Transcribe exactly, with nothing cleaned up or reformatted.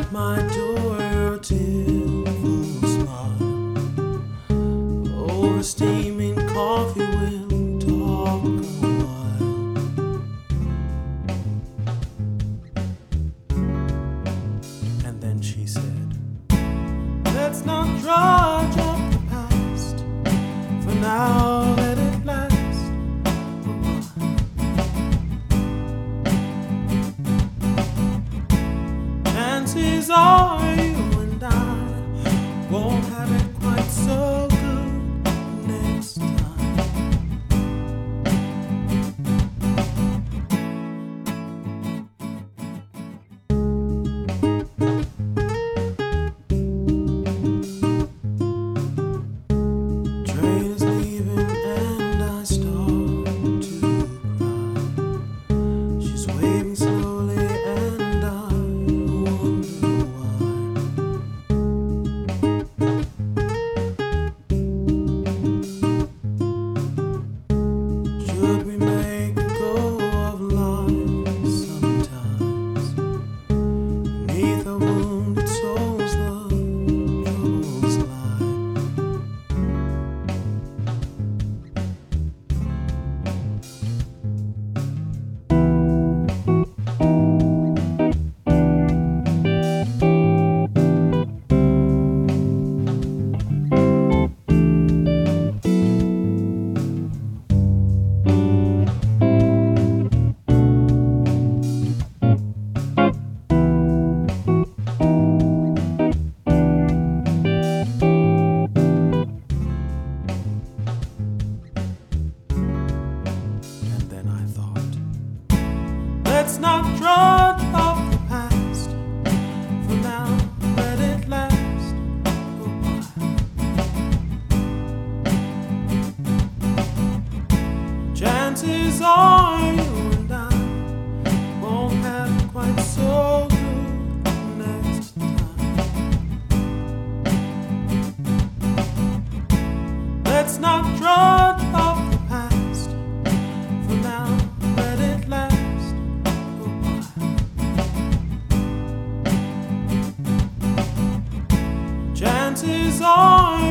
my door, your tearful smile. Over steaming coffee, we'll talk a while. And then she said, let's not drudge up the past. For now, let it last. Chances are you and I won't have it quite so good next time. Train is leaving and I start to cry. She's waving slowly and I wonder why. Should we make a go of life sometimes? Beneath our wounded souls the troubles lie. And then I thought, let's not drudge off the past. For now, let it last a while. Chances are you and I won't have it quite so good next time. Let's not drudge off the past. For now, let it last a while. Chances are